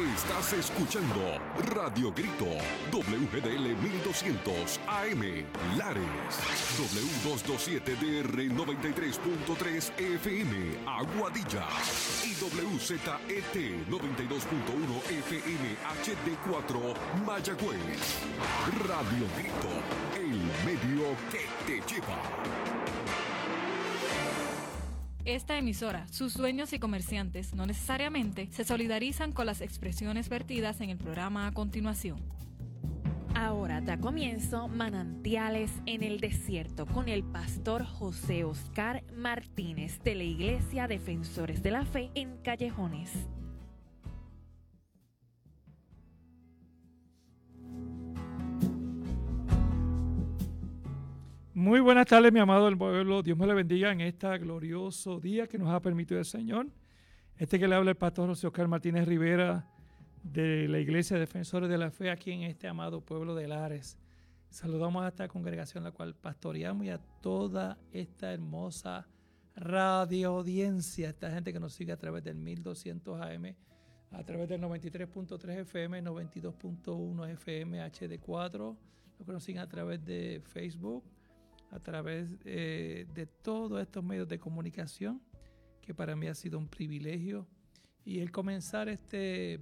Estás escuchando Radio Grito, WGDL 1200 AM, Lares, W227DR 93.3 FM, Aguadilla, y WZET 92.1 FM HD4, Mayagüez. Radio Grito, el medio que te lleva. Esta emisora, sus dueños y comerciantes no necesariamente se solidarizan con las expresiones vertidas en el programa a continuación. Ahora da comienzo Manantiales en el Desierto con el pastor José Oscar Martínez de la Iglesia Defensores de la Fe en Callejones. Muy buenas tardes, mi amado del pueblo. Dios me le bendiga en este glorioso día que nos ha permitido el Señor. Que le habla el pastor José Oscar Martínez Rivera de la Iglesia Defensores de la Fe aquí en este amado pueblo de Lares. Saludamos a esta congregación la cual pastoreamos y a toda esta hermosa radio audiencia, esta gente que nos sigue a través del 1200 AM, a través del 93.3 FM, 92.1 FM, HD4, los que nos siguen a través de Facebook, a través de todos estos medios de comunicación, que para mí ha sido un privilegio. Y el comenzar este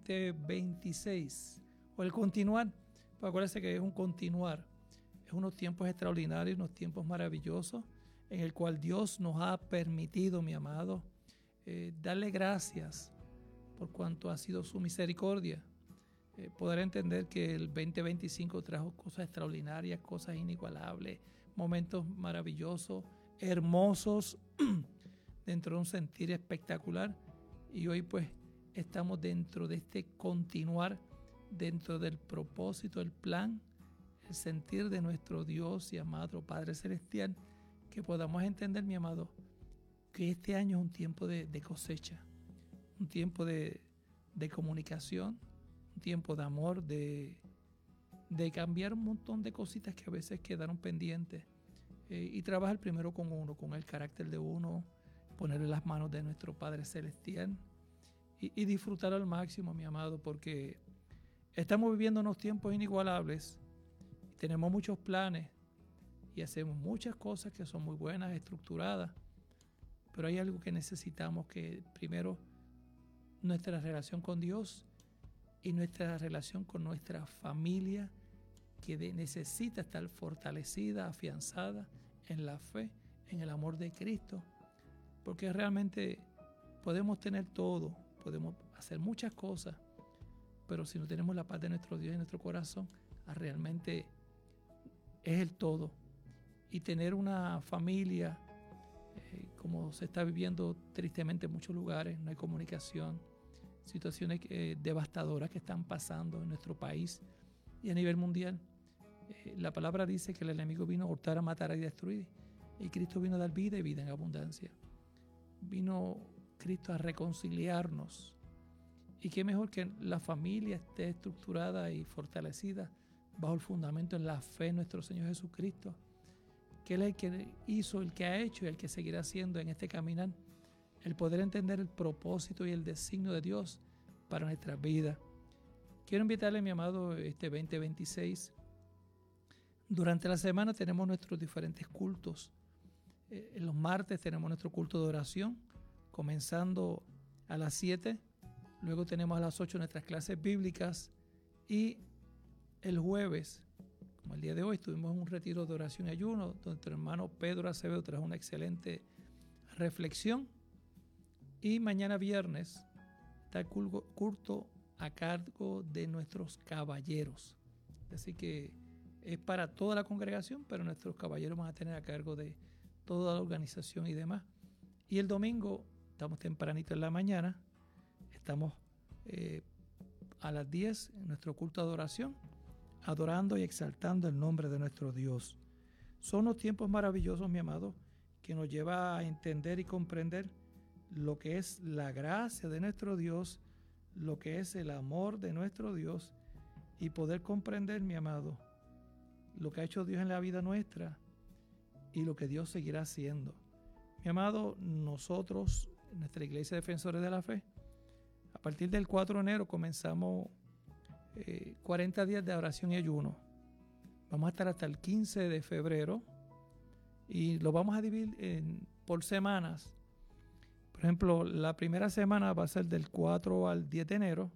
2026, o el continuar, pues acuérdense que es un continuar, es unos tiempos extraordinarios, unos tiempos maravillosos, en el cual Dios nos ha permitido, mi amado, darle gracias por cuanto ha sido su misericordia. Poder entender que el 2025 trajo cosas extraordinarias, cosas inigualables, momentos maravillosos, hermosos, dentro de un sentir espectacular. Y hoy pues estamos dentro de este continuar, dentro del propósito, el plan, el sentir de nuestro Dios y amado Padre Celestial, que podamos entender, mi amado, que este año es un tiempo de cosecha, un tiempo de comunicación, un tiempo de amor, de cambiar un montón de cositas que a veces quedaron pendientes, y trabajar primero con uno, con el carácter de uno, ponerle las manos de nuestro Padre Celestial y disfrutar al máximo, mi amado, porque estamos viviendo unos tiempos inigualables, tenemos muchos planes y hacemos muchas cosas que son muy buenas, estructuradas, pero hay algo que necesitamos, que primero nuestra relación con Dios y nuestra relación con nuestra familia, que necesita estar fortalecida, afianzada en la fe, en el amor de Cristo, porque realmente podemos tener todo, podemos hacer muchas cosas, pero si no tenemos la paz de nuestro Dios en nuestro corazón, realmente es el todo. Y tener una familia, como se está viviendo tristemente en muchos lugares, no hay comunicación, situaciones devastadoras que están pasando en nuestro país y a nivel mundial. La palabra dice que el enemigo vino a hurtar, a matar y destruir, y Cristo vino a dar vida y vida en abundancia. Vino Cristo a reconciliarnos, y qué mejor que la familia esté estructurada y fortalecida bajo el fundamento en la fe en nuestro Señor Jesucristo, que Él es el que hizo, el que ha hecho y el que seguirá haciendo en este caminar, el poder entender el propósito y el designio de Dios para nuestras vidas. Quiero invitarle, mi amado, este 2026. Durante la semana tenemos nuestros diferentes cultos. En los martes tenemos nuestro culto de oración, comenzando a las 7. Luego tenemos a las 8 nuestras clases bíblicas. Y el jueves, como el día de hoy, tuvimos un retiro de oración y ayuno, donde nuestro hermano Pedro Acevedo trajo una excelente reflexión. Y mañana viernes está el culto a cargo de nuestros caballeros. Así que es para toda la congregación, pero nuestros caballeros van a tener a cargo de toda la organización y demás. Y el domingo estamos tempranito en la mañana, estamos a las 10 en nuestro culto de adoración, adorando y exaltando el nombre de nuestro Dios. Son unos tiempos maravillosos, mi amado, que nos lleva a entender y comprender lo que es la gracia de nuestro Dios, lo que es el amor de nuestro Dios, y poder comprender, mi amado, lo que ha hecho Dios en la vida nuestra y lo que Dios seguirá haciendo. Mi amado, nosotros, nuestra Iglesia Defensores de la Fe, partir del 4 de enero comenzamos 40 días de oración y ayuno. Vamos a estar hasta el 15 de febrero y lo vamos a dividir por semanas. Por ejemplo, la primera semana va a ser del 4 al 10 de enero.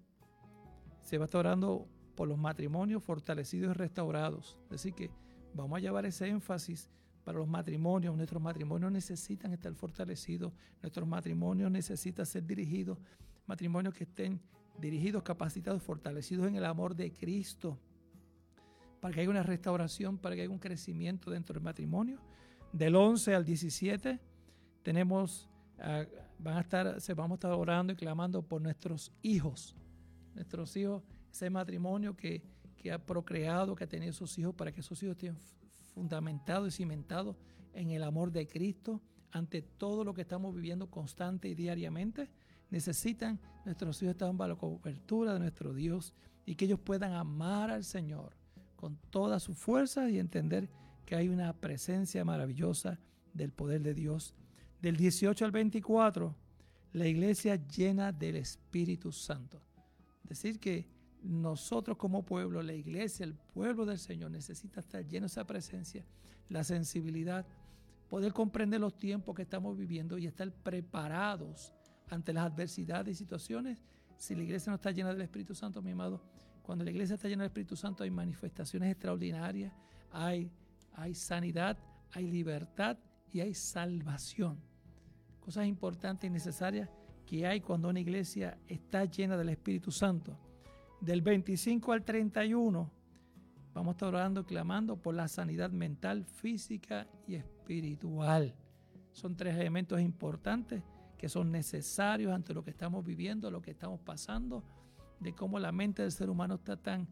Se va a estar orando por los matrimonios fortalecidos y restaurados. Es decir que vamos a llevar ese énfasis para los matrimonios. Nuestros matrimonios necesitan estar fortalecidos. Nuestros matrimonios necesitan ser dirigidos. Matrimonios que estén dirigidos, capacitados, fortalecidos en el amor de Cristo. Para que haya una restauración, para que haya un crecimiento dentro del matrimonio. Del 11 al 17 tenemos, vamos a estar orando y clamando por nuestros hijos. Nuestros hijos, ese matrimonio que ha procreado, que ha tenido sus hijos, para que esos hijos estén fundamentados y cimentados en el amor de Cristo. Ante todo lo que estamos viviendo constante y diariamente, necesitan nuestros hijos estar bajo la cobertura de nuestro Dios y que ellos puedan amar al Señor con todas sus fuerzas y entender que hay una presencia maravillosa del poder de Dios. Del 18 al 24, la iglesia llena del Espíritu Santo. Es decir que nosotros como pueblo, la iglesia, el pueblo del Señor necesita estar lleno de esa presencia, la sensibilidad, poder comprender los tiempos que estamos viviendo y estar preparados ante las adversidades y situaciones. Si la iglesia no está llena del Espíritu Santo, mi amado, cuando la iglesia está llena del Espíritu Santo hay manifestaciones extraordinarias, hay sanidad, hay libertad y hay salvación. Cosas importantes y necesarias que hay cuando una iglesia está llena del Espíritu Santo. Del 25 al 31 vamos a estar orando y clamando por la sanidad mental, física y espiritual. Son 3 elementos importantes que son necesarios ante lo que estamos viviendo, lo que estamos pasando, de cómo la mente del ser humano está tan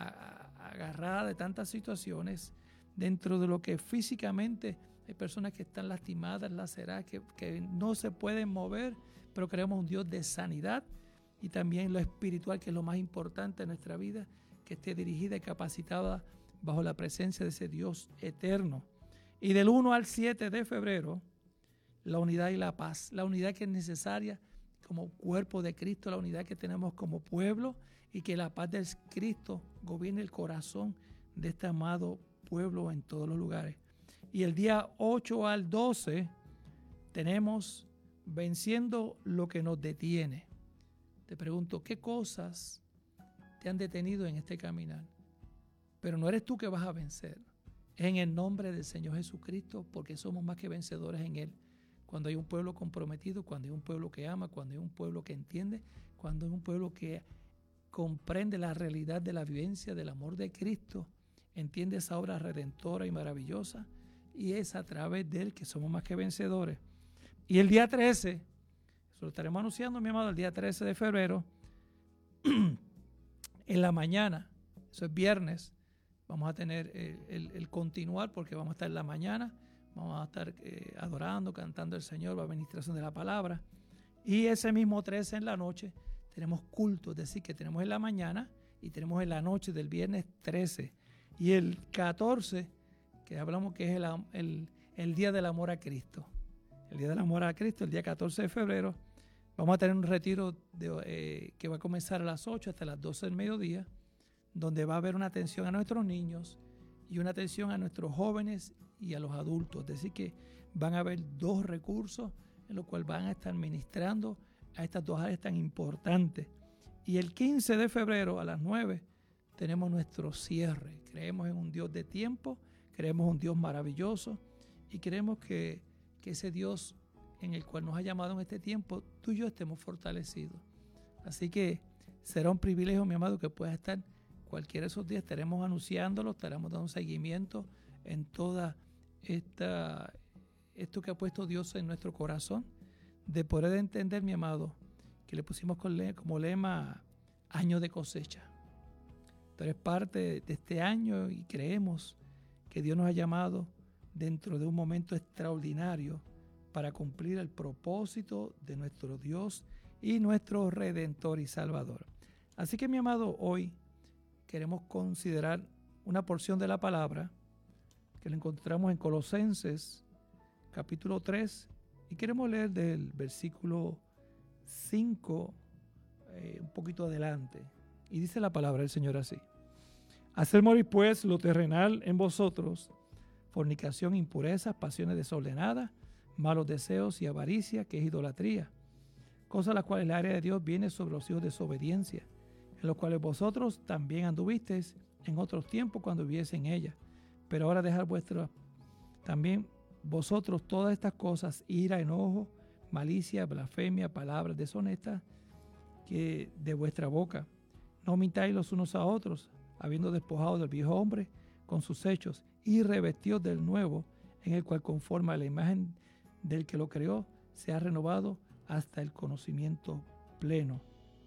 agarrada de tantas situaciones. Dentro de lo que físicamente hay personas que están lastimadas, laceradas, que no se pueden mover, pero creemos un Dios de sanidad. Y también lo espiritual, que es lo más importante en nuestra vida, que esté dirigida y capacitada bajo la presencia de ese Dios eterno. Y del 1 al 7 de febrero, la unidad y la paz. La unidad que es necesaria como cuerpo de Cristo, la unidad que tenemos como pueblo, y que la paz de Cristo gobierne el corazón de este amado pueblo en todos los lugares. Y el día 8 al 12 tenemos venciendo lo que nos detiene. Te pregunto, ¿qué cosas te han detenido en este caminar? Pero no eres tú que vas a vencer. Es en el nombre del Señor Jesucristo, porque somos más que vencedores en Él. Cuando hay un pueblo comprometido, cuando hay un pueblo que ama, cuando hay un pueblo que entiende, cuando hay un pueblo que comprende la realidad de la vivencia del amor de Cristo, entiende esa obra redentora y maravillosa, y es a través de Él que somos más que vencedores. Y el día 13, eso lo estaremos anunciando, mi amado, el día 13 de febrero, en la mañana, eso es viernes, vamos a tener el continuar, porque vamos a estar en la mañana, vamos a estar adorando, cantando al Señor, va a administración de la palabra. Y ese mismo 13 en la noche tenemos culto, es decir, que tenemos en la mañana y tenemos en la noche del viernes 13. Y el 14, que hablamos que es el Día del Amor a Cristo. El Día del Amor a Cristo, el día 14 de febrero, vamos a tener un retiro que va a comenzar a las 8 hasta las 12 del mediodía, donde va a haber una atención a nuestros niños y una atención a nuestros jóvenes y a los adultos. Es decir, que van a haber 2 recursos en los cuales van a estar ministrando a estas 2 áreas tan importantes. Y el 15 de febrero a las 9 tenemos nuestro cierre. Creemos en un Dios de tiempo, creemos en un Dios maravilloso y creemos que ese Dios en el cual nos ha llamado en este tiempo, tú y yo estemos fortalecidos. Así que será un privilegio, mi amado, que puedas estar cualquiera de esos días. Estaremos anunciándolo, estaremos dando seguimiento en toda esto que ha puesto Dios en nuestro corazón, de poder entender, mi amado, que le pusimos como lema año de cosecha. Tú eres parte de este año y creemos que Dios nos ha llamado dentro de un momento extraordinario para cumplir el propósito de nuestro Dios y nuestro Redentor y Salvador. Así que, mi amado, hoy queremos considerar una porción de la palabra que la encontramos en Colosenses capítulo 3 y queremos leer del versículo 5 un poquito adelante. Y dice la palabra del Señor así: hacer morir pues lo terrenal en vosotros, fornicación, impurezas, pasiones desordenadas, malos deseos y avaricia, que es idolatría, cosas las cuales la ira de Dios viene sobre los hijos de desobediencia, en los cuales vosotros también anduvisteis en otros tiempos cuando viviese en ella. Pero ahora dejad también vosotros todas estas cosas: ira, enojo, malicia, blasfemia, palabras deshonestas, que de vuestra boca no mintáis los unos a otros, habiendo despojado del viejo hombre con sus hechos, y revestidos del nuevo, en el cual conforme a la imagen del que lo creó, se ha renovado hasta el conocimiento pleno.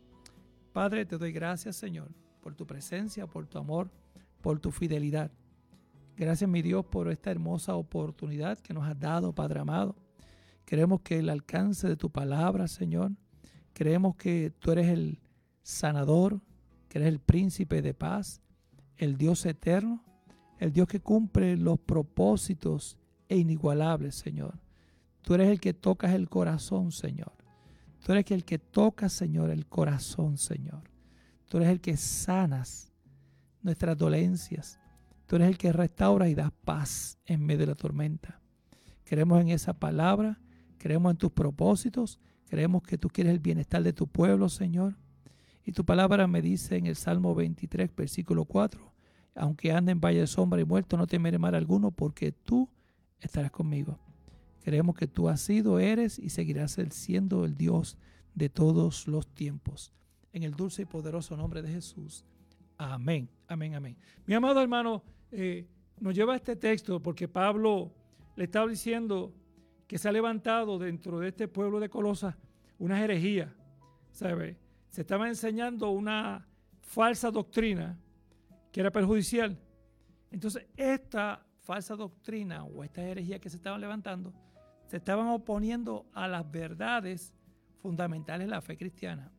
Padre, te doy gracias, Señor, por tu presencia, por tu amor, por tu fidelidad. Gracias, mi Dios, por esta hermosa oportunidad que nos has dado, Padre amado. Queremos que el alcance de tu palabra, Señor, creemos que tú eres el sanador, que eres el príncipe de paz, el Dios eterno, el Dios que cumple los propósitos inigualables, Señor. Tú eres el que tocas el corazón, Señor. Tú eres el que tocas, Señor, el corazón, Señor. Tú eres el que sanas nuestras dolencias. Tú eres el que restaura y da paz en medio de la tormenta. Creemos en esa palabra, creemos en tus propósitos, creemos que tú quieres el bienestar de tu pueblo, Señor. Y tu palabra me dice en el Salmo 23, versículo 4, aunque ande en valle de sombra y muerto, no temeré mal alguno, porque tú estarás conmigo. Creemos que tú has sido, eres y seguirás siendo el Dios de todos los tiempos. En el dulce y poderoso nombre de Jesús. Amén, amén, amén. Mi amado hermano, nos lleva a este texto porque Pablo le estaba diciendo que se ha levantado dentro de este pueblo de Colosas una herejía, ¿sabe? Se estaba enseñando una falsa doctrina que era perjudicial. Entonces, esta falsa doctrina o esta herejía que se estaban levantando, se estaban oponiendo a las verdades fundamentales de la fe cristiana.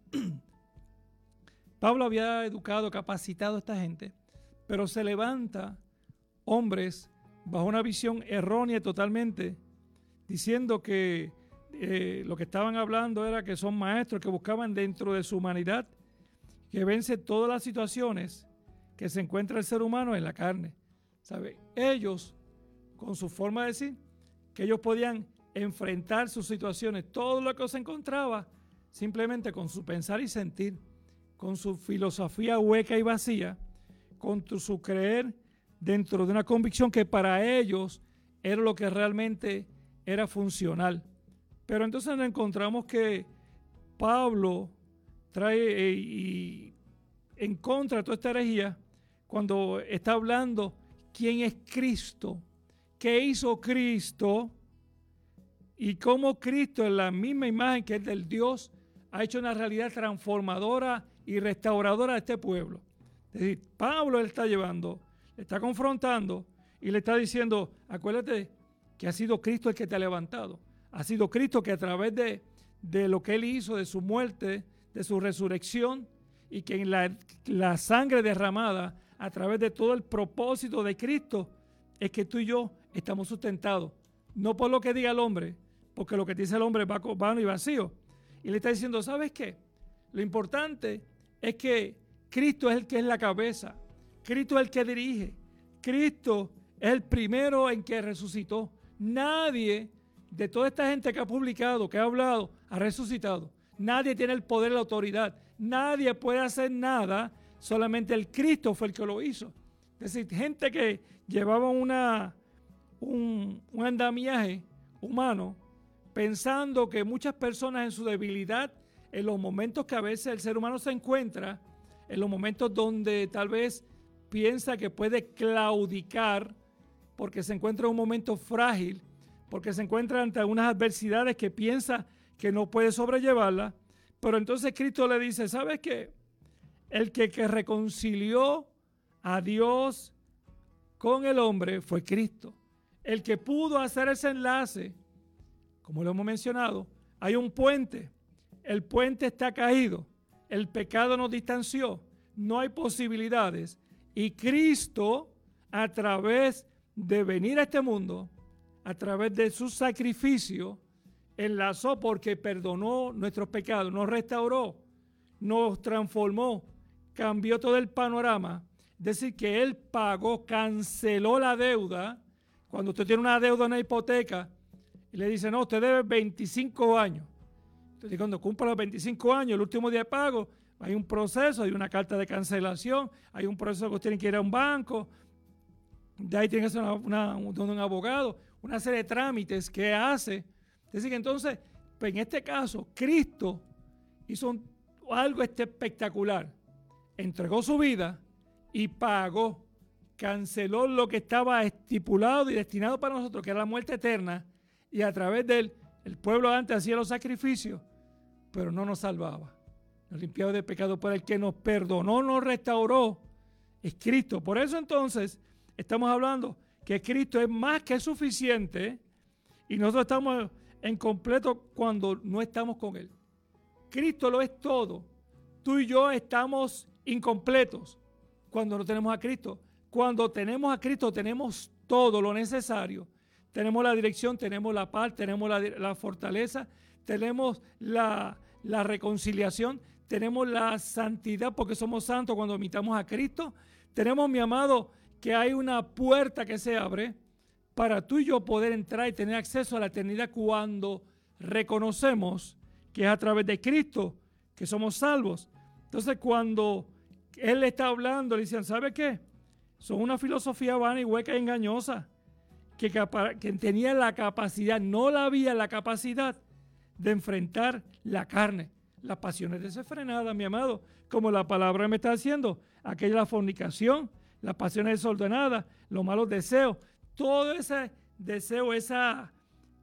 Pablo había educado, capacitado a esta gente, pero se levanta hombres bajo una visión errónea totalmente, diciendo que lo que estaban hablando era que son maestros que buscaban dentro de su humanidad que vence todas las situaciones que se encuentra el ser humano en la carne. ¿Sabe? Ellos, con su forma de decir, que ellos podían enfrentar sus situaciones, todo lo que se encontraba, simplemente con su pensar y sentir, con su filosofía hueca y vacía, con su creer dentro de una convicción que para ellos era lo que realmente era funcional. Pero entonces nos encontramos que Pablo trae y en contra de toda esta herejía cuando está hablando quién es Cristo, qué hizo Cristo y cómo Cristo en la misma imagen que es del Dios ha hecho una realidad transformadora y restauradora de este pueblo. Es decir, Pablo le está llevando, le está confrontando y le está diciendo, acuérdate que ha sido Cristo el que te ha levantado. Ha sido Cristo que a través de lo que Él hizo, de su muerte, de su resurrección, y que en la sangre derramada, a través de todo el propósito de Cristo, es que tú y yo estamos sustentados. No por lo que diga el hombre, porque lo que dice el hombre es vano y vacío. Y le está diciendo, ¿sabes qué? Lo importante es que Cristo es el que es la cabeza. Cristo es el que dirige. Cristo es el primero en que resucitó. Nadie de toda esta gente que ha publicado, que ha hablado, ha resucitado. Nadie tiene el poder y la autoridad. Nadie puede hacer nada. Solamente el Cristo fue el que lo hizo. Es decir, gente que llevaba un andamiaje humano pensando que muchas personas en su debilidad, en los momentos que a veces el ser humano se encuentra, en los momentos donde tal vez piensa que puede claudicar porque se encuentra en un momento frágil, porque se encuentra ante unas adversidades que piensa que no puede sobrellevarlas, pero entonces Cristo le dice, ¿sabes qué? El que reconcilió a Dios con el hombre fue Cristo. El que pudo hacer ese enlace, como lo hemos mencionado, hay un puente. El puente está caído. El pecado nos distanció. No hay posibilidades. Y Cristo, a través de venir a este mundo, a través de su sacrificio, enlazó porque perdonó nuestros pecados, nos restauró. nos transformó, cambió todo el panorama. Es decir, que Él pagó, canceló la deuda. Cuando usted tiene una deuda, una hipoteca, y le dice, no, usted debe 25 años. Entonces, cuando cumpla los 25 años, el último día de pago, hay un proceso, hay una carta de cancelación, hay un proceso que usted tiene que ir a un banco, de ahí tiene que hacer un abogado, una serie de trámites que hace. Es decir, que entonces, pues en este caso, Cristo hizo algo espectacular. Entregó su vida y pagó, canceló lo que estaba estipulado y destinado para nosotros, que era la muerte eterna, y a través de él, el pueblo antes hacía los sacrificios, pero no nos salvaba. Nos limpiaba de pecado, por el que nos perdonó, nos restauró, es Cristo. Por eso entonces estamos hablando que Cristo es más que suficiente y nosotros estamos en completo cuando no estamos con Él. Cristo lo es todo. Tú y yo estamos incompletos cuando no tenemos a Cristo. Cuando tenemos a Cristo tenemos todo lo necesario. Tenemos la dirección, tenemos la paz, tenemos la fortaleza, tenemos la reconciliación, tenemos la santidad porque somos santos cuando imitamos a Cristo. Tenemos, mi amado, que hay una puerta que se abre para tú y yo poder entrar y tener acceso a la eternidad cuando reconocemos que es a través de Cristo que somos salvos. Entonces, cuando Él está hablando, le dicen, ¿sabe qué? Son una filosofía vana y hueca y engañosa que tenía la capacidad, no la había la capacidad de enfrentar la carne, las pasiones desenfrenadas, mi amado, como la palabra me está diciendo, aquella la fornicación, las pasiones desordenadas, los malos deseos, todo ese deseo, esa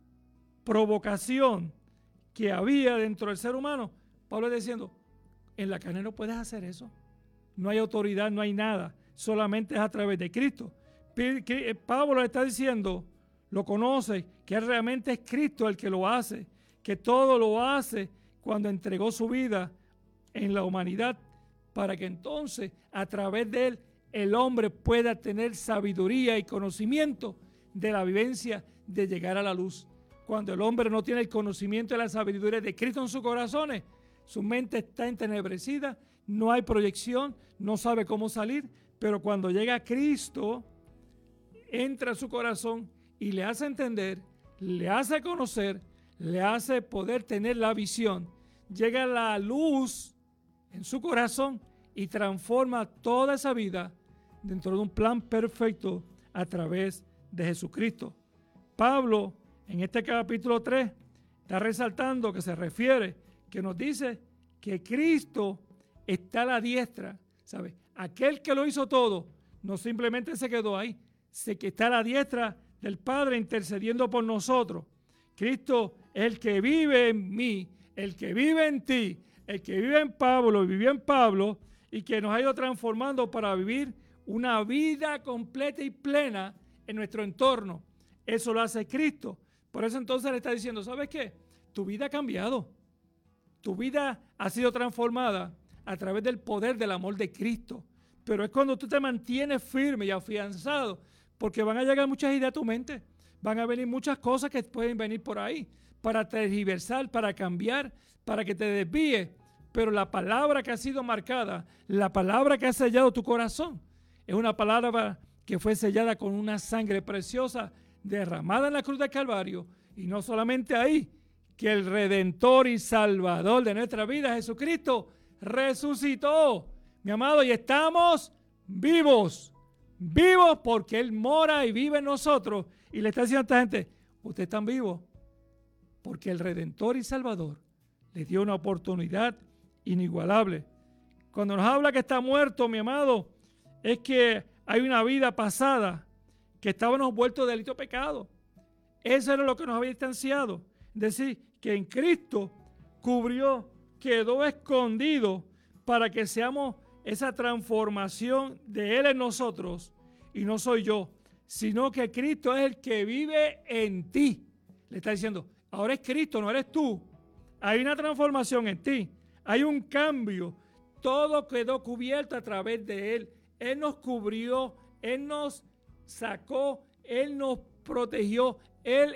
provocación que había dentro del ser humano. Pablo está diciendo, en la carne no puedes hacer eso, no hay autoridad, no hay nada, solamente es a través de Cristo. Pablo le está diciendo, lo conoce, que realmente es Cristo el que lo hace, que todo lo hace cuando entregó su vida en la humanidad para que entonces a través de él el hombre pueda tener sabiduría y conocimiento de la vivencia de llegar a la luz. Cuando el hombre no tiene el conocimiento y la sabiduría de Cristo en sus corazones, su mente está entenebrecida, no hay proyección, no sabe cómo salir, pero cuando llega a Cristo, entra a su corazón y le hace entender, le hace conocer, le hace poder tener la visión. Llega la luz en su corazón y transforma toda esa vida dentro de un plan perfecto a través de Jesucristo. Pablo, en este capítulo 3, está resaltando que se refiere, que nos dice que Cristo está a la diestra, ¿sabe? Aquel que lo hizo todo, no simplemente se quedó ahí, sé que está a la diestra del Padre intercediendo por nosotros. Cristo es el que vive en mí, el que vive en ti, el que vive en Pablo y vivió en Pablo y que nos ha ido transformando para vivir una vida completa y plena en nuestro entorno. Eso lo hace Cristo. Por eso entonces le está diciendo, ¿sabes qué? Tu vida ha cambiado. Tu vida ha sido transformada a través del poder del amor de Cristo. Pero es cuando tú te mantienes firme y afianzado, porque van a llegar muchas ideas a tu mente. Van a venir muchas cosas que pueden venir por ahí para tergiversar, para cambiar, para que te desvíe. Pero la palabra que ha sido marcada, la palabra que ha sellado tu corazón, es una palabra que fue sellada con una sangre preciosa derramada en la cruz del Calvario. Y no solamente ahí, que el Redentor y Salvador de nuestra vida, Jesucristo, resucitó, mi amado, y estamos vivos. Vivos porque Él mora y vive en nosotros. Y le está diciendo a esta gente, ustedes están vivos porque el Redentor y Salvador les dio una oportunidad inigualable. Cuando nos habla que está muerto, mi amado, es que hay una vida pasada que estábamos vueltos de delito pecado. Eso era lo que nos había distanciado. Es decir, que en Cristo cubrió, quedó escondido para que seamos esa transformación de Él en nosotros. Y no soy yo, sino que Cristo es el que vive en ti. Le está diciendo, ahora es Cristo, no eres tú. Hay una transformación en ti. Hay un cambio. Todo quedó cubierto a través de Él. Él nos cubrió, Él nos sacó, Él nos protegió, Él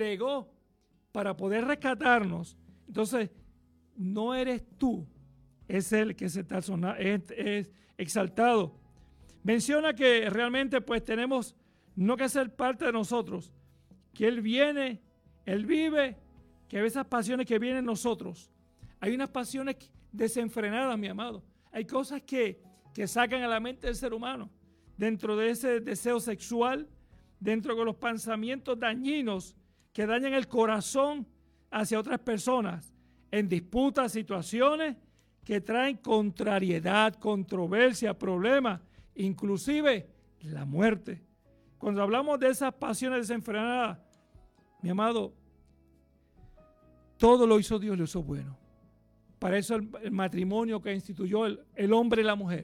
entregó para poder rescatarnos. Entonces, no eres tú, es el que se está es exaltado. Menciona que realmente pues tenemos no que ser parte de nosotros, que Él viene, Él vive, que esas pasiones que vienen en nosotros. Hay unas pasiones desenfrenadas, mi amado. Hay cosas que sacan a la mente del ser humano. Dentro de ese deseo sexual, dentro de los pensamientos dañinos que dañan el corazón hacia otras personas, en disputas, situaciones que traen contrariedad, controversia, problemas, inclusive la muerte. Cuando hablamos de esas pasiones desenfrenadas, mi amado, todo lo hizo Dios, lo hizo bueno. Para eso el matrimonio que instituyó el hombre y la mujer.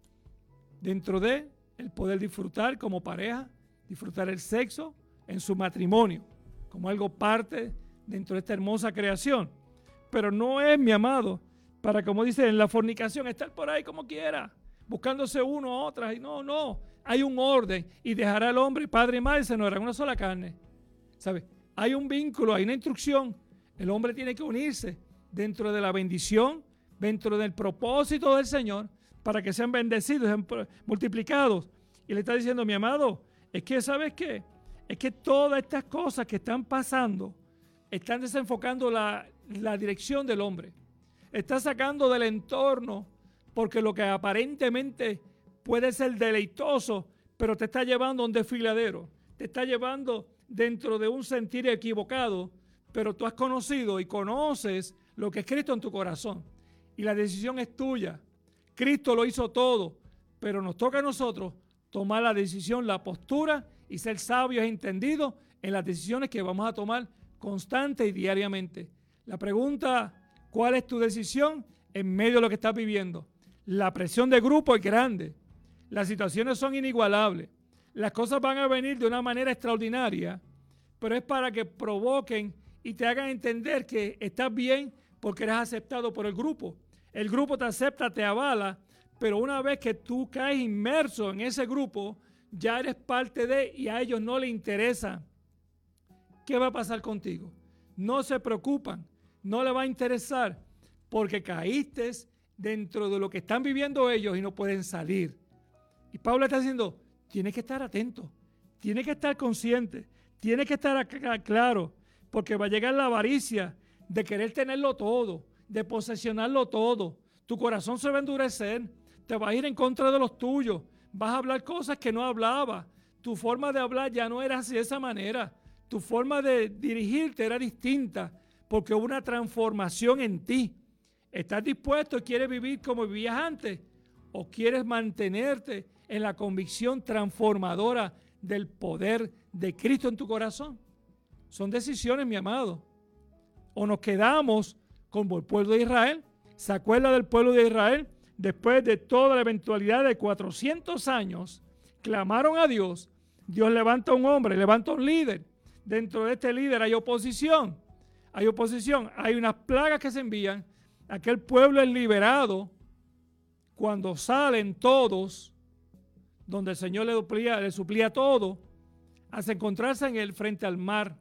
Dentro de el poder disfrutar como pareja, disfrutar el sexo en su matrimonio, como algo parte dentro de esta hermosa creación. Pero no es, mi amado, para, como dice en la fornicación, estar por ahí como quiera, buscándose uno a otras. Y no, hay un orden. Y dejará al hombre, padre y madre, se nos hará una sola carne. ¿Sabe? Hay un vínculo, hay una instrucción. El hombre tiene que unirse dentro de la bendición, dentro del propósito del Señor, para que sean bendecidos, sean multiplicados. Y le está diciendo, mi amado, es que, ¿sabes qué? Es que todas estas cosas que están pasando están desenfocando la dirección del hombre. Está sacando del entorno, porque lo que aparentemente puede ser deleitoso, pero te está llevando a un desfiladero. Te está llevando dentro de un sentir equivocado, pero tú has conocido y conoces lo que es Cristo en tu corazón. Y la decisión es tuya. Cristo lo hizo todo, pero nos toca a nosotros tomar la decisión, la postura y ser sabios e entendidos en las decisiones que vamos a tomar constante y diariamente. La pregunta, ¿cuál es tu decisión en medio de lo que estás viviendo? La presión de grupo es grande. Las situaciones son inigualables. Las cosas van a venir de una manera extraordinaria, pero es para que provoquen y te hagan entender que estás bien porque eres aceptado por el grupo. El grupo te acepta, te avala, pero una vez que tú caes inmerso en ese grupo, ya eres parte de, y a ellos no les interesa qué va a pasar contigo. No se preocupan, no les va a interesar, porque caíste dentro de lo que están viviendo ellos y no pueden salir. Y Pablo está diciendo, tienes que estar atento, tienes que estar consciente, tienes que estar claro, porque va a llegar la avaricia de querer tenerlo todo, de posesionarlo todo. Tu corazón se va a endurecer, te vas a ir en contra de los tuyos, vas a hablar cosas que no hablabas. Tu forma de hablar ya no era así de esa manera. Tu forma de dirigirte era distinta, porque hubo una transformación en ti. ¿Estás dispuesto y quieres vivir como vivías antes? ¿O quieres mantenerte en la convicción transformadora del poder de Cristo en tu corazón? Son decisiones, mi amado. O nos quedamos como el pueblo de Israel. ¿Se acuerda del pueblo de Israel? Después de toda la eventualidad de 400 años, clamaron a Dios. Dios levanta a un hombre, levanta a un líder. Dentro de este líder hay oposición. Hay unas plagas que se envían. Aquel pueblo es liberado cuando salen todos, donde el Señor le suplía todo, hasta encontrarse en él frente al mar.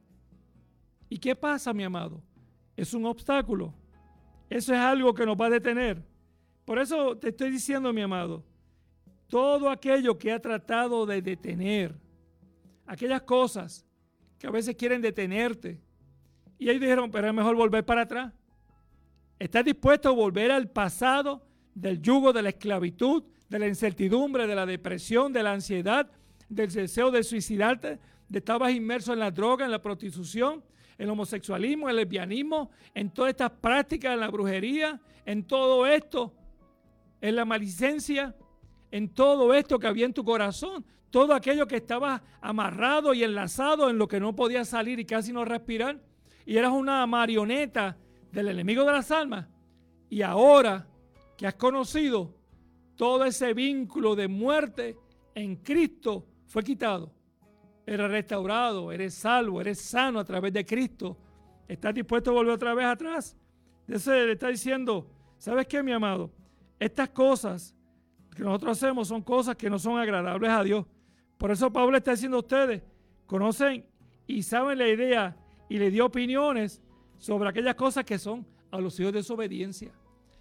¿Y qué pasa, mi amado? Es un obstáculo. Eso es algo que nos va a detener. Por eso te estoy diciendo, mi amado, todo aquello que ha tratado de detener, aquellas cosas que a veces quieren detenerte, y ellos dijeron, pero es mejor volver para atrás. ¿Estás dispuesto a volver al pasado del yugo de la esclavitud, de la incertidumbre, de la depresión, de la ansiedad, del deseo de suicidarte, de estabas inmerso en la droga, en la prostitución, en el homosexualismo, en el lesbianismo, en todas estas prácticas, en la brujería, en todo esto, en la maledicencia, en todo esto que había en tu corazón, todo aquello que estaba amarrado y enlazado en lo que no podías salir y casi no respirar, y eras una marioneta del enemigo de las almas. Y ahora que has conocido todo ese vínculo de muerte en Cristo fue quitado. Eres restaurado, eres salvo, eres sano a través de Cristo. ¿Estás dispuesto a volver otra vez atrás? Ese le está diciendo, ¿sabes qué, mi amado? Estas cosas que nosotros hacemos son cosas que no son agradables a Dios. Por eso Pablo está diciendo a ustedes, conocen y saben la idea y le dio opiniones sobre aquellas cosas que son a los hijos de desobediencia.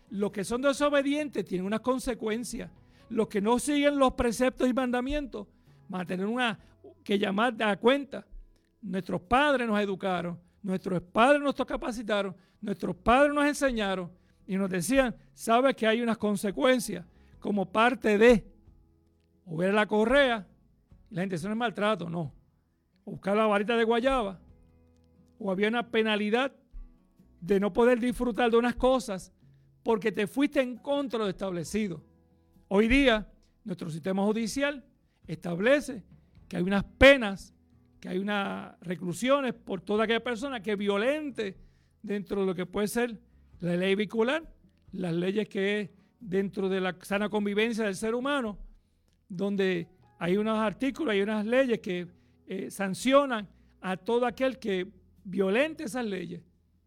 los que son desobedientes tienen unas consecuencias. Los que no siguen los preceptos y mandamientos van a tener que llamar a cuenta. Nuestros padres nos educaron, nuestros padres nos capacitaron, nuestros padres nos enseñaron y nos decían, sabes que hay unas consecuencias como parte de, o ver la correa, la intención es maltrato, no, o buscar la varita de guayaba, o había una penalidad de no poder disfrutar de unas cosas porque te fuiste en contra de lo establecido. Hoy día, nuestro sistema judicial establece que hay unas penas, que hay unas reclusiones por toda aquella persona que violente dentro de lo que puede ser la ley vehicular, las leyes que es dentro de la sana convivencia del ser humano, donde hay unos artículos, hay unas leyes que sancionan a todo aquel que violente esas leyes.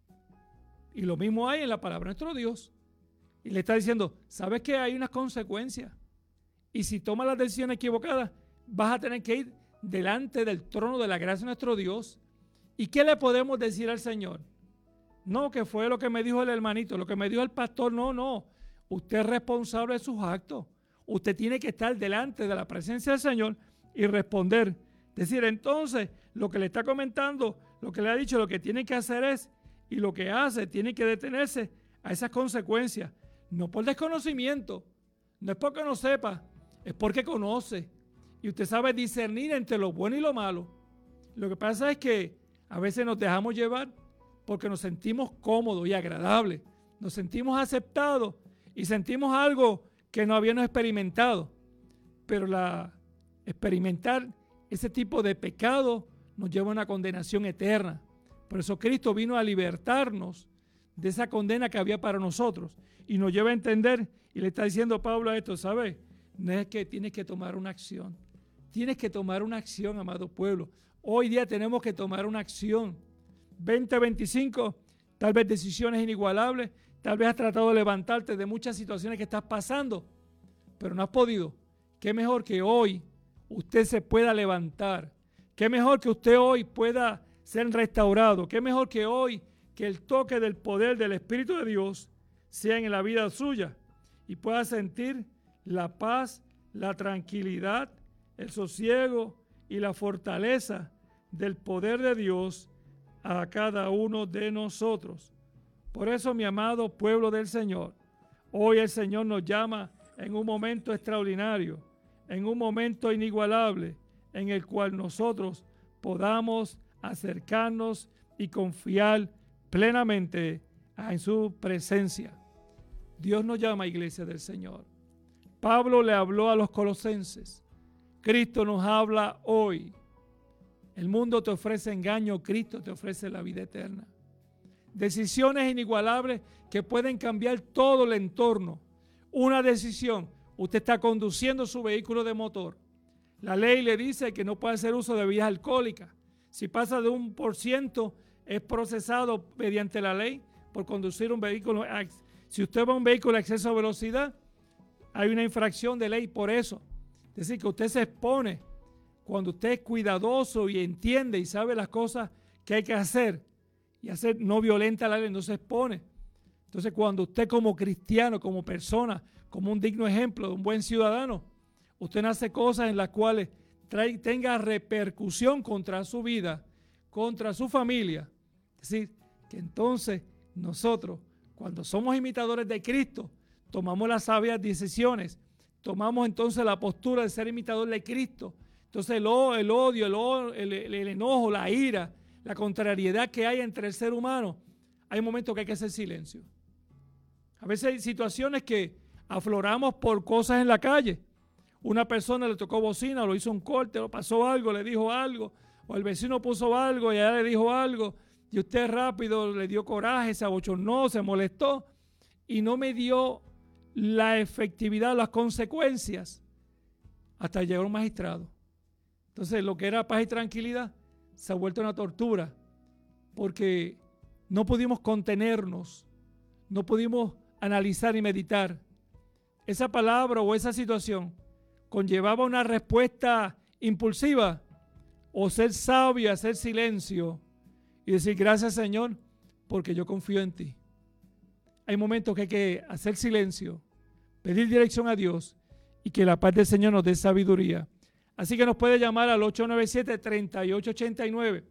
Y lo mismo hay en la palabra de nuestro Dios. Y le está diciendo, ¿sabes que hay unas consecuencias? Y si tomas las decisiones equivocadas, vas a tener que ir delante del trono de la gracia de nuestro Dios. ¿Y qué le podemos decir al Señor? No, que fue lo que me dijo el hermanito, lo que me dijo el pastor. No. Usted es responsable de sus actos. Usted tiene que estar delante de la presencia del Señor y responder. Es decir, entonces, lo que le está comentando, lo que le ha dicho, lo que tiene que hacer es, y lo que hace, tiene que detenerse a esas consecuencias. No por desconocimiento, no es porque no sepa, es porque conoce. Y usted sabe discernir entre lo bueno y lo malo. Lo que pasa es que a veces nos dejamos llevar porque nos sentimos cómodos y agradables. Nos sentimos aceptados y sentimos algo que no habíamos experimentado. Pero experimentar ese tipo de pecado nos lleva a una condenación eterna. Por eso Cristo vino a libertarnos de esa condena que había para nosotros. Y nos lleva a entender, y le está diciendo Pablo a esto, ¿sabes? No es que tienes que tomar una acción. Tienes que tomar una acción, amado pueblo. Hoy día tenemos que tomar una acción. 2025, tal vez decisiones inigualables, tal vez has tratado de levantarte de muchas situaciones que estás pasando, pero no has podido. Qué mejor que hoy usted se pueda levantar. Qué mejor que usted hoy pueda ser restaurado. Qué mejor que hoy que el toque del poder del Espíritu de Dios sea en la vida suya y pueda sentir la paz, la tranquilidad, el sosiego y la fortaleza del poder de Dios a cada uno de nosotros. Por eso, mi amado pueblo del Señor, hoy el Señor nos llama en un momento extraordinario, en un momento inigualable, en el cual nosotros podamos acercarnos y confiar plenamente en su presencia. Dios nos llama, iglesia del Señor. Pablo le habló a los colosenses. Cristo nos habla hoy. El mundo te ofrece engaño, Cristo te ofrece la vida eterna. Decisiones inigualables que pueden cambiar todo el entorno. Una decisión, usted está conduciendo su vehículo de motor. La ley le dice que no puede hacer uso de bebidas alcohólicas. Si pasa de 1%, es procesado mediante la ley por conducir un vehículo. Si usted va a un vehículo a exceso de velocidad, hay una infracción de ley por eso. Es decir, que usted se expone. Cuando usted es cuidadoso y entiende y sabe las cosas que hay que hacer y hacer no violenta la ley, no se expone. Entonces, cuando usted como cristiano, como persona, como un digno ejemplo de un buen ciudadano, usted no hace cosas en las cuales tenga repercusión contra su vida, contra su familia. Es decir, que entonces nosotros, cuando somos imitadores de Cristo, tomamos las sabias decisiones, tomamos entonces la postura de ser imitador de Cristo. Entonces el odio, el enojo, la ira, la contrariedad que hay entre el ser humano, hay momentos que hay que hacer silencio. A veces hay situaciones que afloramos por cosas en la calle. Una persona le tocó bocina, lo hizo un corte, lo pasó algo, le dijo algo, o el vecino puso algo y ella le dijo algo, y usted rápido le dio coraje, se abochornó, se molestó, y no me dio la efectividad, las consecuencias, hasta llegar un magistrado. Entonces, lo que era paz y tranquilidad se ha vuelto una tortura, porque no pudimos contenernos, no pudimos analizar y meditar. Esa palabra o esa situación conllevaba una respuesta impulsiva, o ser sabio, hacer silencio y decir gracias, Señor, porque yo confío en ti. hay momentos que hay que hacer silencio, pedir dirección a Dios y que la paz del Señor nos dé sabiduría. Así que nos puede llamar al 897-3889,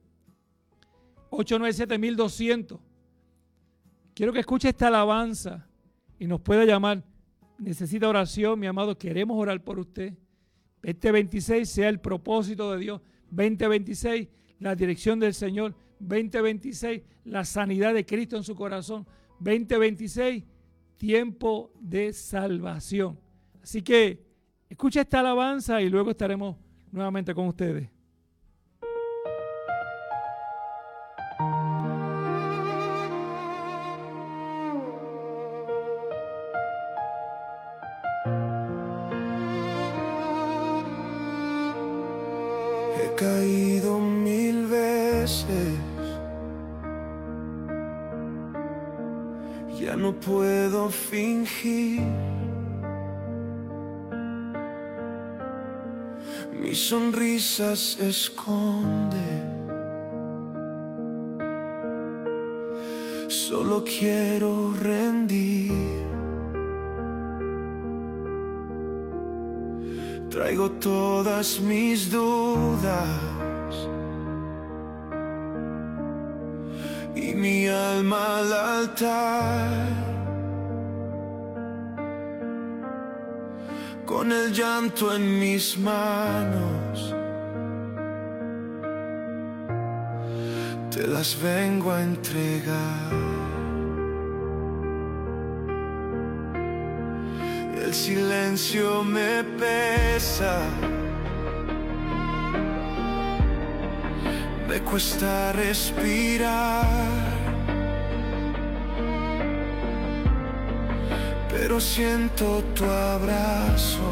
897-1200. Quiero que escuche esta alabanza y nos pueda llamar. Necesita oración, mi amado, queremos orar por usted. 2026 sea el propósito de Dios. 2026, la dirección del Señor. 2026, la sanidad de Cristo en su corazón. 2026, tiempo de salvación. Así que escucha esta alabanza y luego estaremos nuevamente con ustedes. He caído 1000 veces, ya no puedo fingir. Mi sonrisa se esconde, solo quiero rendir. Traigo todas mis dudas y mi alma al altar, con el llanto en mis manos, te las vengo a entregar. El silencio me pesa, me cuesta respirar, pero siento tu abrazo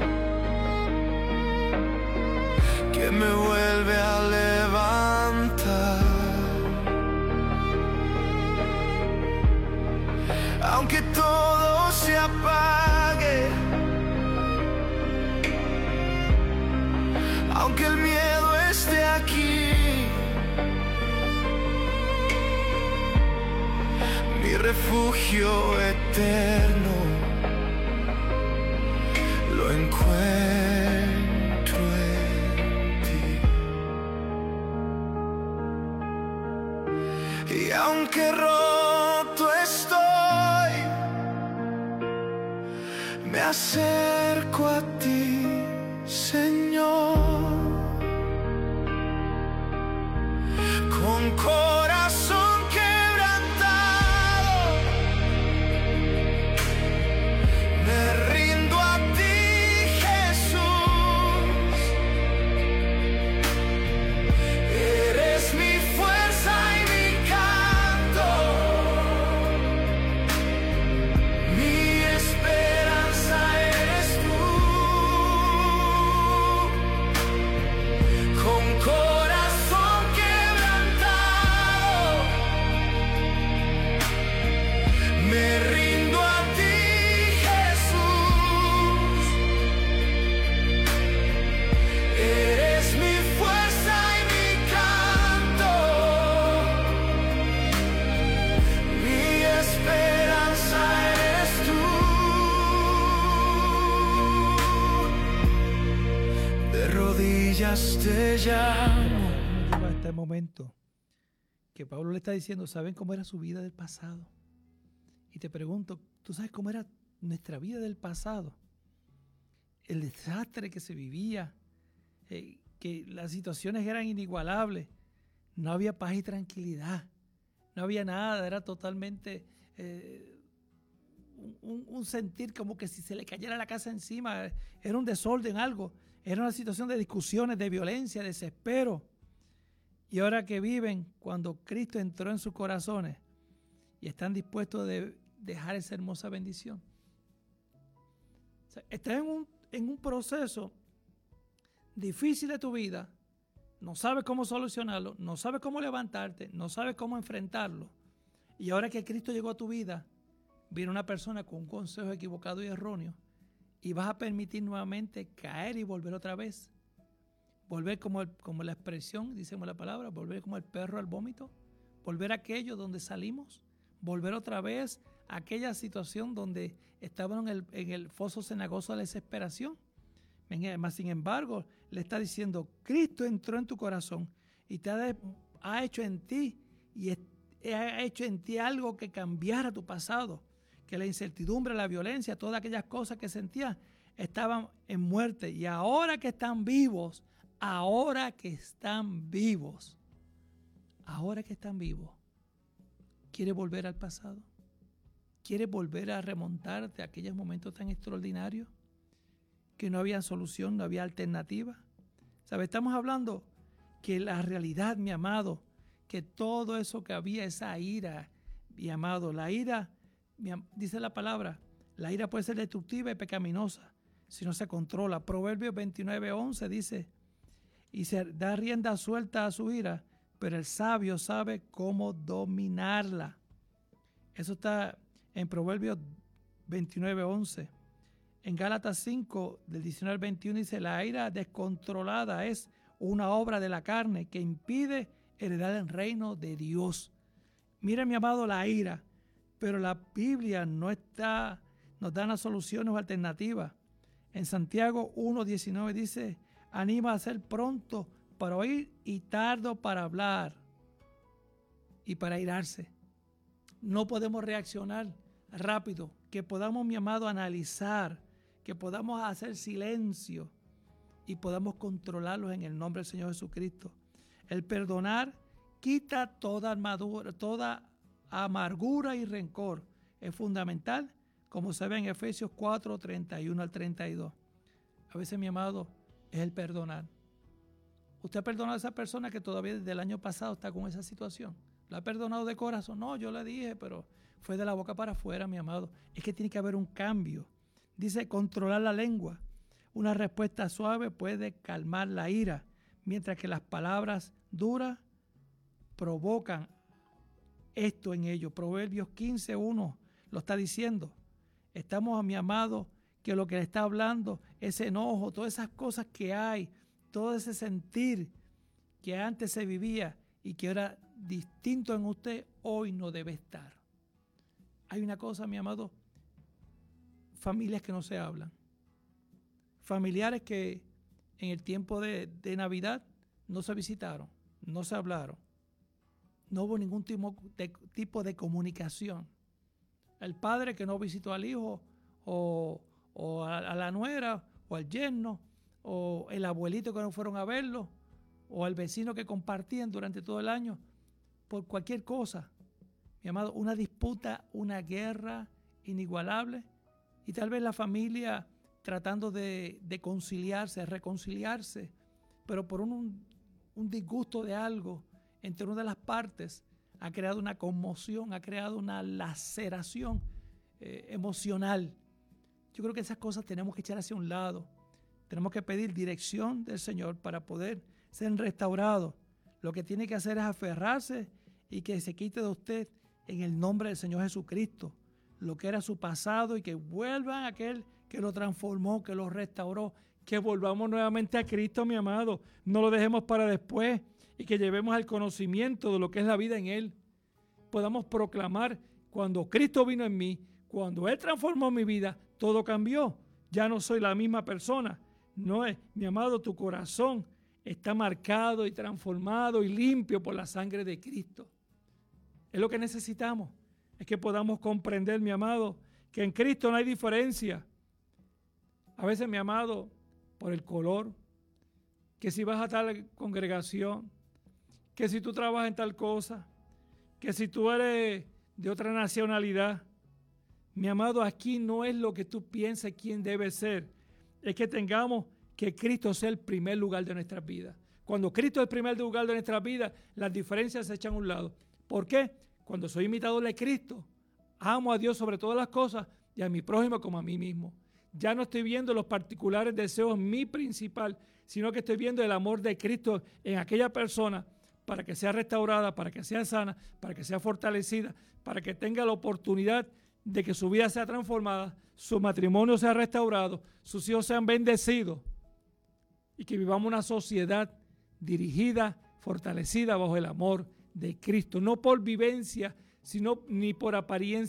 que me vuelve a levantar. Aunque todo se apague, aunque el miedo esté aquí, mi refugio eterno lo encuentro en ti. Y aunque roto estoy, me acerco a ti, Señor, con corazón quebrantado, me rindo a ti, Jesús. Eres mi fuerza y mi canto, mi esperanza eres tú. Con corazón quebrantado, me rindo a ti, Jesús. Eres mi fuerza y mi canto, mi esperanza eres tú. De rodillas te llamo. Llega este momento que Pablo le está diciendo, ¿saben cómo era su vida del pasado? Y te pregunto, ¿tú sabes cómo era nuestra vida del pasado? El desastre que se vivía, que las situaciones eran inigualables, no había paz y tranquilidad, no había nada, era totalmente un sentir como que si se le cayera la casa encima, era un desorden, algo, era una situación de discusiones, de violencia, de desespero. Y ahora que viven cuando Cristo entró en sus corazones y están dispuestos a dejar esa hermosa bendición. O sea, estás en un proceso difícil de tu vida, no sabes cómo solucionarlo, no sabes cómo levantarte, no sabes cómo enfrentarlo. Y ahora que Cristo llegó a tu vida, viene una persona con un consejo equivocado y erróneo y vas a permitir nuevamente caer y volver otra vez. Volver como la expresión, decimos la palabra, volver como el perro al vómito, volver a aquello donde salimos, volver otra vez aquella situación donde estaban en el foso cenagoso de la desesperación. Mas, sin embargo, le está diciendo, Cristo entró en tu corazón y ha hecho en ti algo que cambiara tu pasado, que la incertidumbre, la violencia, todas aquellas cosas que sentías estaban en muerte, y ahora que están vivos, ¿quieres volver al pasado? ¿Quieres volver a remontarte a aquellos momentos tan extraordinarios que no había solución, no había alternativa? ¿Sabes? Estamos hablando que la realidad, mi amado, que todo eso que había, esa ira, mi amado, la ira, dice la palabra, la ira puede ser destructiva y pecaminosa si no se controla. Proverbios 29:11 dice, y se da rienda suelta a su ira, pero el sabio sabe cómo dominarla. Eso está en Proverbios 29:11. En Gálatas 5, del 19 al 21, dice, la ira descontrolada es una obra de la carne que impide heredar el reino de Dios. Mira, mi amado, la ira, pero la Biblia nos da las soluciones o alternativas. En Santiago 1:19 dice, anima a ser pronto para oír y tardo para hablar y para airarse. No podemos reaccionar rápido, que podamos, mi amado, analizar, que podamos hacer silencio y podamos controlarlos en el nombre del Señor Jesucristo. El perdonar quita toda amargura y rencor. Es fundamental, como se ve en Efesios 4, 31 al 32. A veces, mi amado, es el perdonar. ¿Usted ha perdonado a esa persona que todavía desde el año pasado está con esa situación? ¿La ha perdonado de corazón? No, yo le dije, pero fue de la boca para afuera, mi amado. Es que tiene que haber un cambio. Dice, controlar la lengua. Una respuesta suave puede calmar la ira, mientras que las palabras duras provocan esto en ellos. Proverbios 15:1 lo está diciendo. Estamos, a mi amado, que lo que le está hablando, ese enojo, todas esas cosas que hay, todo ese sentir que antes se vivía y que era distinto en usted, hoy no debe estar. Hay una cosa, mi amado, familias que no se hablan, familiares que en el tiempo de Navidad no se visitaron, no se hablaron, no hubo ningún tipo de comunicación. El padre que no visitó al hijo o a la nuera o al yerno, o el abuelito que no fueron a verlo, o al vecino que compartían durante todo el año, por cualquier cosa. Mi amado, una disputa, una guerra inigualable, y tal vez la familia tratando de conciliarse, reconciliarse, pero por un disgusto de algo entre una de las partes, ha creado una conmoción, ha creado una laceración emocional. Yo creo que esas cosas tenemos que echar hacia un lado. Tenemos que pedir dirección del Señor para poder ser restaurados. Lo que tiene que hacer es aferrarse y que se quite de usted en el nombre del Señor Jesucristo lo que era su pasado, y que vuelvan a aquel que lo transformó, que lo restauró. Que volvamos nuevamente a Cristo, mi amado. No lo dejemos para después, y que llevemos al conocimiento de lo que es la vida en Él. Podamos proclamar, cuando Cristo vino en mí, cuando Él transformó mi vida, todo cambió. Ya no soy la misma persona. No es, mi amado, tu corazón está marcado y transformado y limpio por la sangre de Cristo. Es lo que necesitamos. Es que podamos comprender, mi amado, que en Cristo no hay diferencia. A veces, mi amado, por el color, que si vas a tal congregación, que si tú trabajas en tal cosa, que si tú eres de otra nacionalidad, mi amado, aquí no es lo que tú piensas quién debe ser. Es que tengamos que Cristo sea el primer lugar de nuestras vidas. Cuando Cristo es el primer lugar de nuestras vidas, las diferencias se echan a un lado. ¿Por qué? Cuando soy imitador de Cristo, amo a Dios sobre todas las cosas y a mi prójimo como a mí mismo. Ya no estoy viendo los particulares deseos mi principal, sino que estoy viendo el amor de Cristo en aquella persona para que sea restaurada, para que sea sana, para que sea fortalecida, para que tenga la oportunidad de que su vida sea transformada, su matrimonio sea restaurado, sus hijos sean bendecidos, y que vivamos una sociedad dirigida, fortalecida bajo el amor de Cristo, no por vivencia, sino ni por apariencia,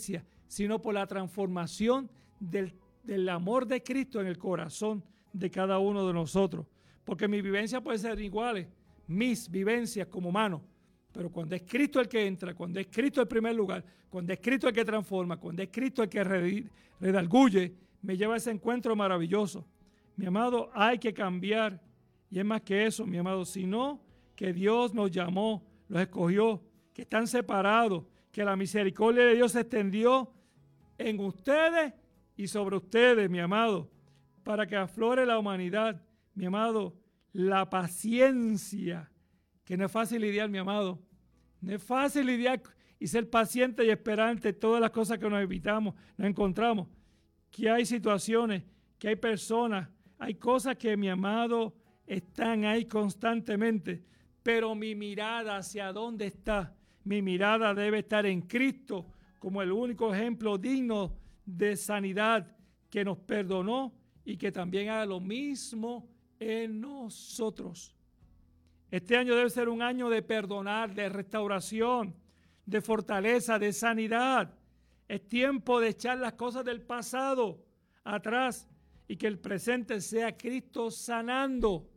sino por la transformación del amor de Cristo en el corazón de cada uno de nosotros. Porque mis vivencias pueden ser iguales, mis vivencias como humano, pero cuando es Cristo el que entra, cuando es Cristo el primer lugar, cuando es Cristo el que transforma, cuando es Cristo el que redarguye, me lleva a ese encuentro maravilloso. Mi amado, hay que cambiar. Y es más que eso, mi amado, sino que Dios nos llamó, los escogió, que están separados, que la misericordia de Dios se extendió en ustedes y sobre ustedes, mi amado, para que aflore la humanidad, mi amado, la paciencia, que no es fácil lidiar, mi amado. No es fácil lidiar y ser paciente y esperante en todas las cosas que nos evitamos, nos encontramos. Que hay situaciones, que hay personas, hay cosas que, mi amado, están ahí constantemente. Pero mi mirada, ¿hacia dónde está? Mi mirada debe estar en Cristo como el único ejemplo digno de sanidad, que nos perdonó y que también haga lo mismo en nosotros. Este año debe ser un año de perdonar, de restauración, de fortaleza, de sanidad. Es tiempo de echar las cosas del pasado atrás y que el presente sea Cristo sanando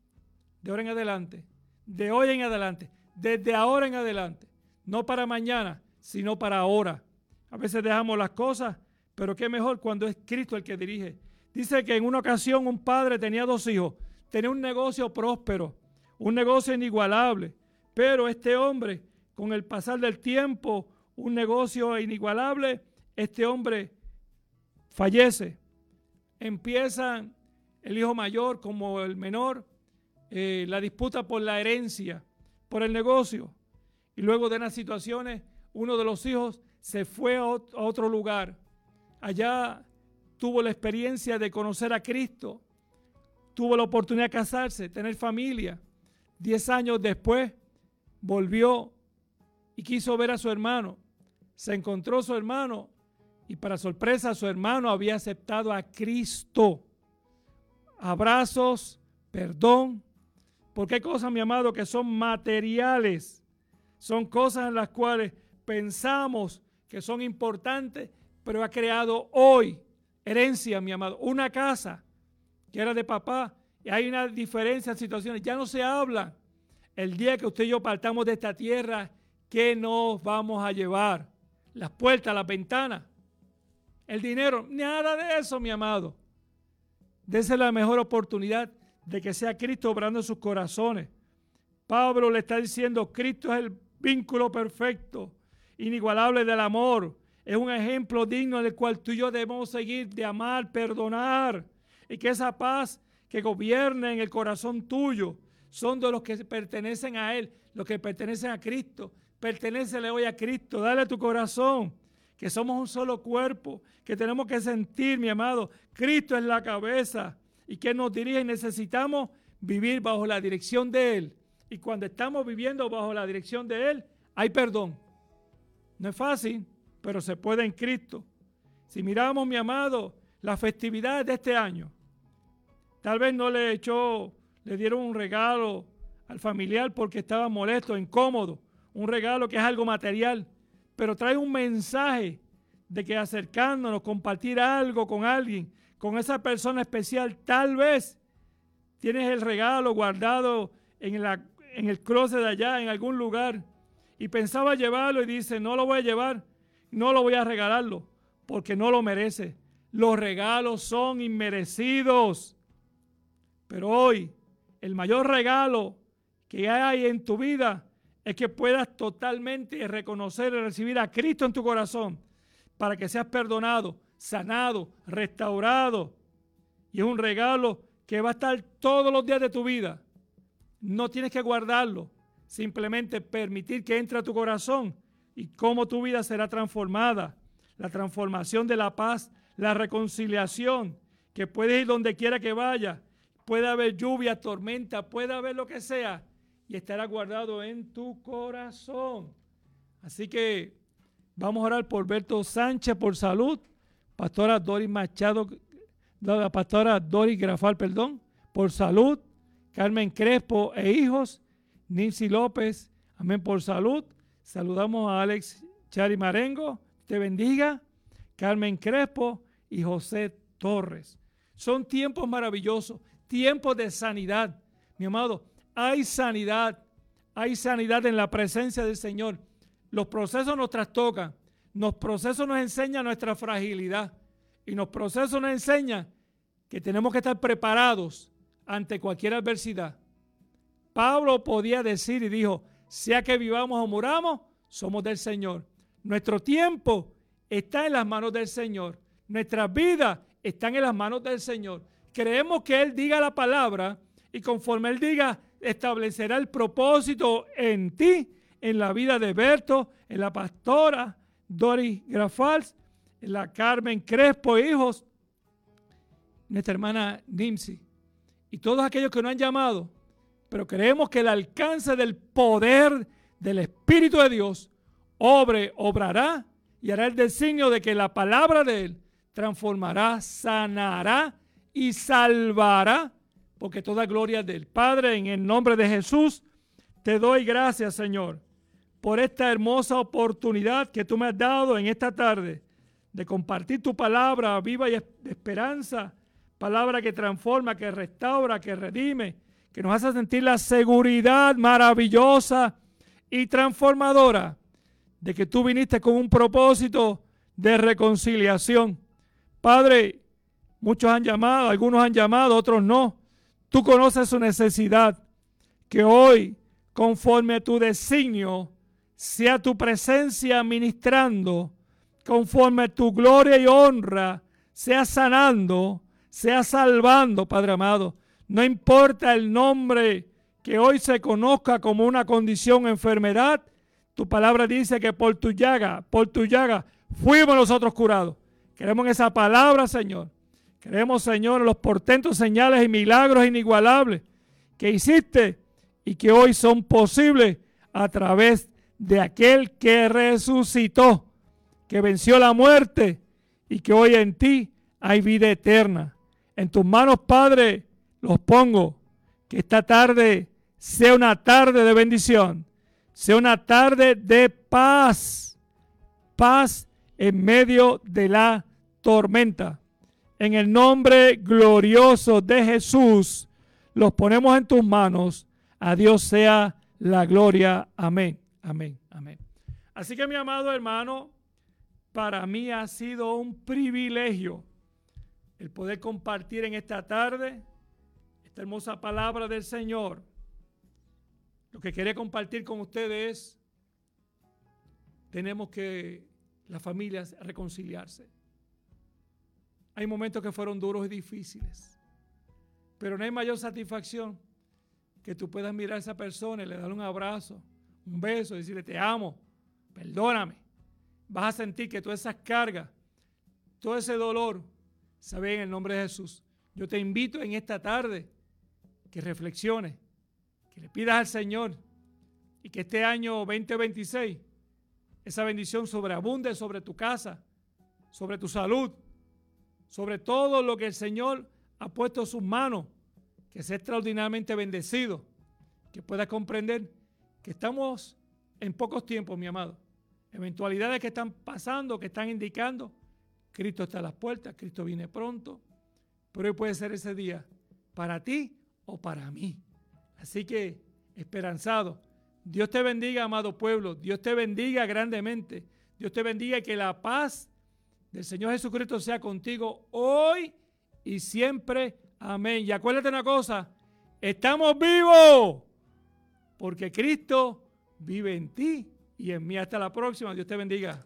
de ahora en adelante, de hoy en adelante, desde ahora en adelante. No para mañana, sino para ahora. A veces dejamos las cosas, pero qué mejor cuando es Cristo el que dirige. Dice que en una ocasión un padre tenía 2 hijos, tenía un negocio próspero, un negocio inigualable, pero este hombre, con el pasar del tiempo, un negocio inigualable, este hombre fallece. Empieza el hijo mayor como el menor, la disputa por la herencia, por el negocio. Y luego de unas situaciones, uno de los hijos se fue a otro lugar. Allá tuvo la experiencia de conocer a Cristo, tuvo la oportunidad de casarse, tener familia. 10 años después volvió y quiso ver a su hermano. Se encontró su hermano y, para sorpresa, su hermano había aceptado a Cristo. Abrazos, perdón, porque hay cosas, mi amado, que son materiales. Son cosas en las cuales pensamos que son importantes, pero ha creado hoy herencia, mi amado. Una casa que era de papá, y hay una diferencia en situaciones, ya no se habla. El día que usted y yo partamos de esta tierra, ¿qué nos vamos a llevar? Las puertas, las ventanas, el dinero, nada de eso, mi amado. Dese la mejor oportunidad de que sea Cristo obrando en sus corazones. Pablo le está diciendo, Cristo es el vínculo perfecto, inigualable del amor. Es un ejemplo digno del cual tú y yo debemos seguir, de amar, perdonar, y que esa paz que gobierne en el corazón tuyo son de los que pertenecen a Él, los que pertenecen a Cristo. Pertenécele hoy a Cristo, dale a tu corazón, que somos un solo cuerpo, que tenemos que sentir, mi amado, Cristo es la cabeza y que nos dirige, y necesitamos vivir bajo la dirección de Él. Y cuando estamos viviendo bajo la dirección de Él, hay perdón. No es fácil, pero se puede en Cristo. Si miramos, mi amado, las festividades de este año, tal vez no le dieron un regalo al familiar porque estaba molesto, incómodo, un regalo que es algo material, pero trae un mensaje de que acercándonos, compartir algo con alguien, con esa persona especial, tal vez tienes el regalo guardado en el closet de allá, en algún lugar, y pensaba llevarlo y dice, no lo voy a llevar, no lo voy a regalarlo, porque no lo merece. Los regalos son inmerecidos. Pero hoy, el mayor regalo que hay en tu vida es que puedas totalmente reconocer y recibir a Cristo en tu corazón para que seas perdonado, sanado, restaurado. Y es un regalo que va a estar todos los días de tu vida. No tienes que guardarlo, simplemente permitir que entre a tu corazón y cómo tu vida será transformada. La transformación de la paz, la reconciliación, que puedes ir donde quiera que vaya. Puede haber lluvia, tormenta, puede haber lo que sea y estará guardado en tu corazón. Así que vamos a orar por Berto Sánchez por salud, pastora Doris Machado, la pastora Doris Grafal, por salud, Carmen Crespo e hijos, Nancy López, amén, por salud. Saludamos a Alex Chari Marengo, te bendiga. Carmen Crespo y José Torres. Son tiempos maravillosos, tiempos de sanidad. Mi amado, hay sanidad en la presencia del Señor. Los procesos nos trastocan, los procesos nos enseñan nuestra fragilidad y los procesos nos enseñan que tenemos que estar preparados ante cualquier adversidad. Pablo podía decir y dijo, sea que vivamos o muramos, somos del Señor. Nuestro tiempo está en las manos del Señor. Nuestras vidas están en las manos del Señor. Creemos que Él diga la palabra y conforme Él diga, establecerá el propósito en ti, en la vida de Berto, en la pastora Doris Grafals, en la Carmen Crespo, hijos, nuestra hermana Nimsi y todos aquellos que no han llamado, pero creemos que el alcance del poder del Espíritu de Dios obrará y hará el designio de que la palabra de Él transformará, sanará y salvará, porque toda gloria es del Padre. En el nombre de Jesús te doy gracias, Señor, por esta hermosa oportunidad que tú me has dado en esta tarde de compartir tu palabra viva y de esperanza, palabra que transforma, que restaura, que redime, que nos hace sentir la seguridad maravillosa y transformadora de que tú viniste con un propósito de reconciliación. Padre, muchos han llamado, algunos han llamado, otros no. Tú conoces su necesidad. Que hoy, conforme a tu designio, sea tu presencia ministrando, conforme a tu gloria y honra, sea sanando, sea salvando, Padre amado. No importa el nombre que hoy se conozca como una condición o enfermedad, tu palabra dice que por tu llaga fuimos nosotros curados. Queremos en esa palabra, Señor. Queremos, Señor, los portentos, señales y milagros inigualables que hiciste y que hoy son posibles a través de aquel que resucitó, que venció la muerte y que hoy en ti hay vida eterna. En tus manos, Padre, los pongo. Que esta tarde sea una tarde de bendición, sea una tarde de paz, paz en medio de la tormenta. En el nombre glorioso de Jesús, los ponemos en tus manos. A Dios sea la gloria. Amén, amén, amén. Así que, mi amado hermano, para mí ha sido un privilegio el poder compartir en esta tarde esta hermosa palabra del Señor. Lo que quería compartir con ustedes es, tenemos que las familias reconciliarse. Hay momentos que fueron duros y difíciles, pero no hay mayor satisfacción que tú puedas mirar a esa persona y le darle un abrazo, un beso y decirle, te amo, perdóname. Vas a sentir que todas esas cargas, todo ese dolor, se ve en el nombre de Jesús. Yo te invito en esta tarde que reflexiones, que le pidas al Señor y que este año 2026 esa bendición sobreabunde sobre tu casa, sobre tu salud, sobre todo lo que el Señor ha puesto en sus manos, que sea extraordinariamente bendecido, que puedas comprender que estamos en pocos tiempos, mi amado. Eventualidades que están pasando, que están indicando, Cristo está a las puertas, Cristo viene pronto, pero hoy puede ser ese día para ti o para mí. Así que, esperanzado, Dios te bendiga, amado pueblo, Dios te bendiga grandemente, Dios te bendiga y que la paz del Señor Jesucristo sea contigo hoy y siempre. Amén. Y acuérdate una cosa, estamos vivos porque Cristo vive en ti y en mí. Hasta la próxima. Dios te bendiga.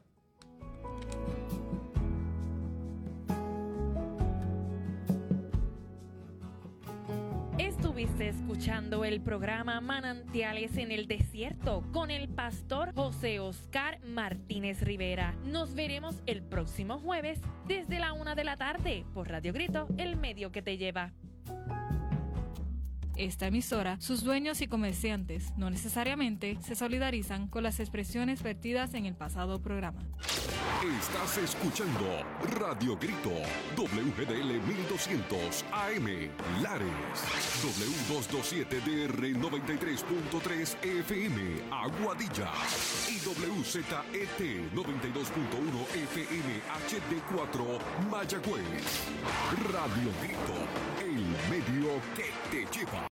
Estuviste escuchando el programa Manantiales en el Desierto con el pastor José Oscar Martínez Rivera. Nos veremos el próximo jueves desde la 1 de la tarde por Radio Grito, el medio que te lleva. Esta emisora, sus dueños y comerciantes no necesariamente se solidarizan con las expresiones vertidas en el pasado programa. Estás escuchando Radio Grito, WGDL 1200 AM, Lares, W227DR 93.3 FM, Aguadilla, y WZET 92.1 FM HD4, Mayagüez. Radio Grito, el medio que te lleva.